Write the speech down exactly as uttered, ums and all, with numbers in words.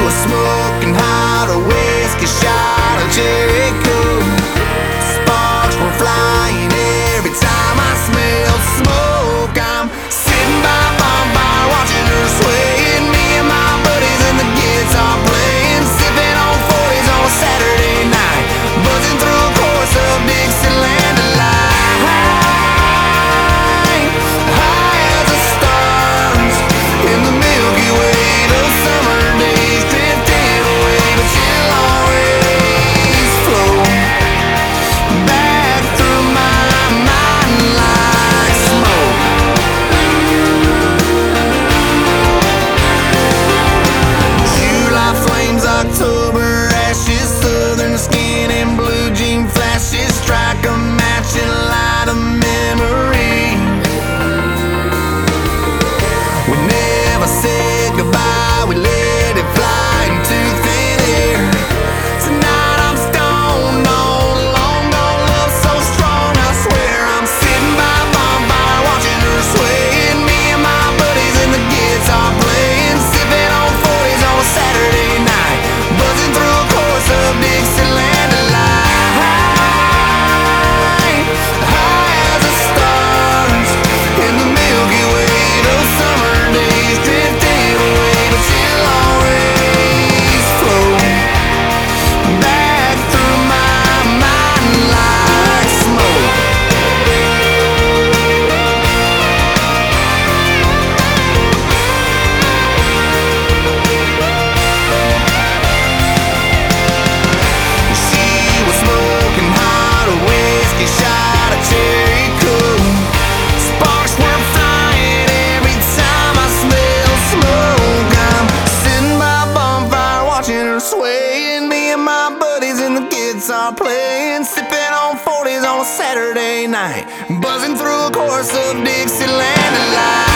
was smoking hot, a whiskey shot of Jericho. Sparks were flying every time I smelled smoke. I'm sitting by a bonfire watching her sway, and me and my buddies in the guitar playing, sipping on forties on a Saturday night, buzzing through a chorus of Dixieland Delight. High as the stars in the Milky Way, those summer days drifting away, but you'll always flow back through my mind like smoke. July flames, October ashes, southern skin and blue jean flashes, strike a match and light a memory. We never said goodbye, we let it fly into thin air. Tonight I'm stoned on long gone love so strong, I swear. I'm sitting by a bonfire watching her sway, and me and my buddies in the guitar playing, sipping on forties on a Saturday night, buzzing through a chorus of Dixieland Delight. High as the stars in the Milky Way, those summer days drifting away, but you'll always flow back through my mind like smoke. She was smoking hot, a whiskey shot of Jericho. Sparks were flying every time I smelled smoke. I'm sitting by a bonfire watching her sway, and me and my buddies in the guitar playing, sipping on forties on a Saturday night, buzzing through a chorus of Dixieland Delight.